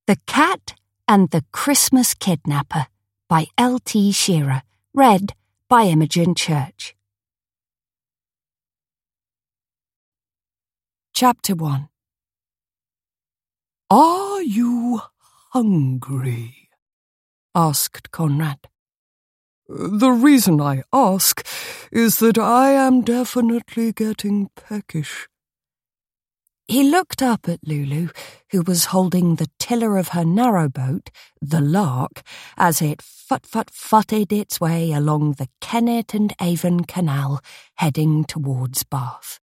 The Cat and the Christmas Kidnapper by L.T. Shearer, read by Imogen Church. Chapter 1. "Are you hungry?" asked Conrad. "The reason I ask is that I am definitely getting peckish." He looked up at Lulu, who was holding the tiller of her narrowboat, the Lark, as it fut-fut-futted its way along the Kennet and Avon Canal, heading towards Bath.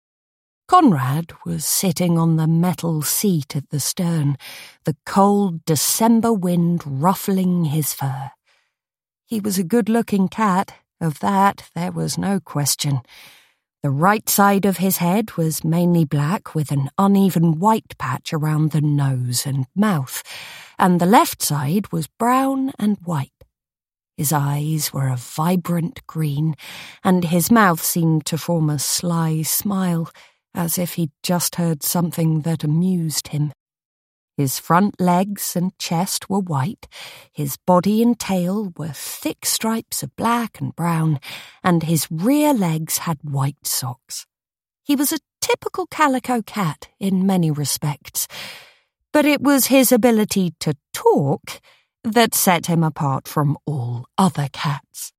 Conrad was sitting on the metal seat at the stern, the cold December wind ruffling his fur. He was a good-looking cat, of that there was no question. The right side of his head was mainly black with an uneven white patch around the nose and mouth, and the left side was brown and white. His eyes were a vibrant green, and his mouth seemed to form a sly smile, as if he'd just heard something that amused him. His front legs and chest were white, his body and tail were thick stripes of black and brown, and his rear legs had white socks. He was a typical calico cat in many respects, but it was his ability to talk that set him apart from all other cats.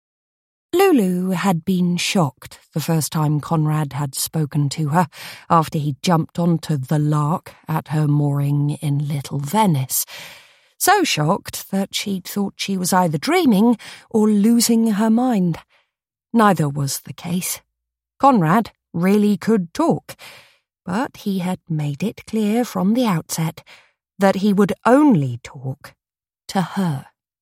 Lulu had been shocked the first time Conrad had spoken to her after he jumped onto the Lark at her mooring in Little Venice. So shocked that she'd thought she was either dreaming or losing her mind. Neither was the case. Conrad really could talk, but he had made it clear from the outset that he would only talk to her.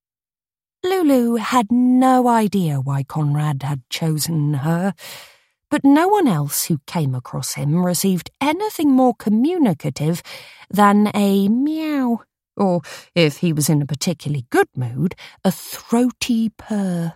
Lulu had no idea why Conrad had chosen her, but no one else who came across him received anything more communicative than a meow, or, if he was in a particularly good mood, a throaty purr.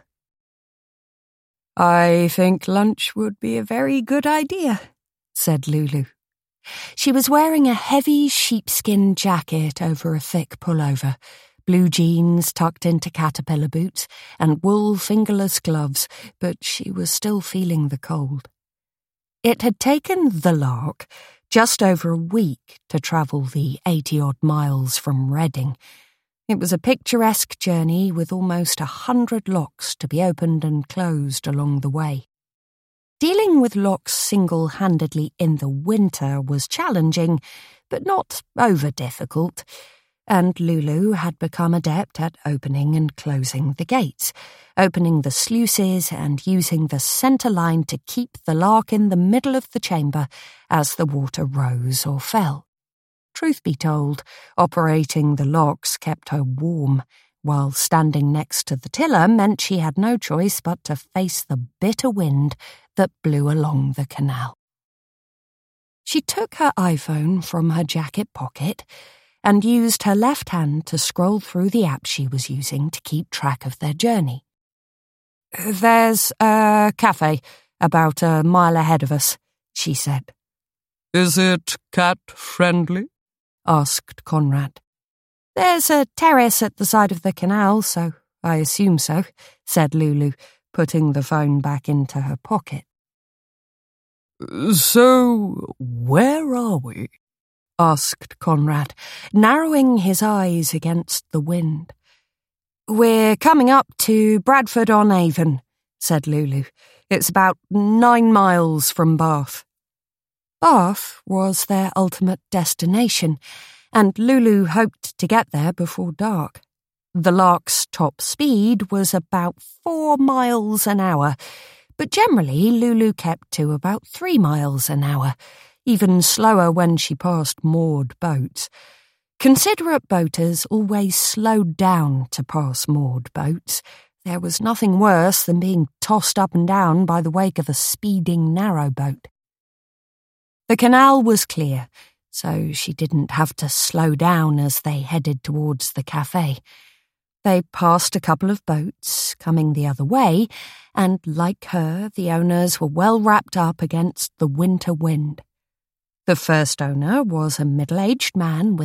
"I think lunch would be a very good idea," said Lulu. She was wearing a heavy sheepskin jacket over a thick pullover, blue jeans tucked into caterpillar boots, and wool fingerless gloves, but she was still feeling the cold. It had taken the Lark just over a week to travel the 80-odd miles from Reading. It was a picturesque journey with almost 100 locks to be opened and closed along the way. Dealing with locks single-handedly in the winter was challenging, but not over-difficult, and Lulu had become adept at opening and closing the gates, opening the sluices and using the centre line to keep the Lark in the middle of the chamber as the water rose or fell. Truth be told, operating the locks kept her warm, while standing next to the tiller meant she had no choice but to face the bitter wind that blew along the canal. She took her iPhone from her jacket pocket and used her left hand to scroll through the app she was using to keep track of their journey. "There's a cafe about a mile ahead of us," she said. "Is it cat-friendly?" asked Conrad. "There's a terrace at the side of the canal, so I assume so," said Lulu, putting the phone back into her pocket. "So, where are we?" asked Conrad, narrowing his eyes against the wind. "We're coming up to Bradford-on-Avon," said Lulu. "It's about 9 miles from Bath." Bath was their ultimate destination, and Lulu hoped to get there before dark. The Lark's top speed was about 4 miles an hour, but generally Lulu kept to about 3 miles an hour, even slower when she passed moored boats. Considerate boaters always slowed down to pass moored boats. There was nothing worse than being tossed up and down by the wake of a speeding narrowboat. The canal was clear, so she didn't have to slow down as they headed towards the cafe. They passed a couple of boats coming the other way, and like her, the owners were well wrapped up against the winter wind. The first owner was a middle-aged man with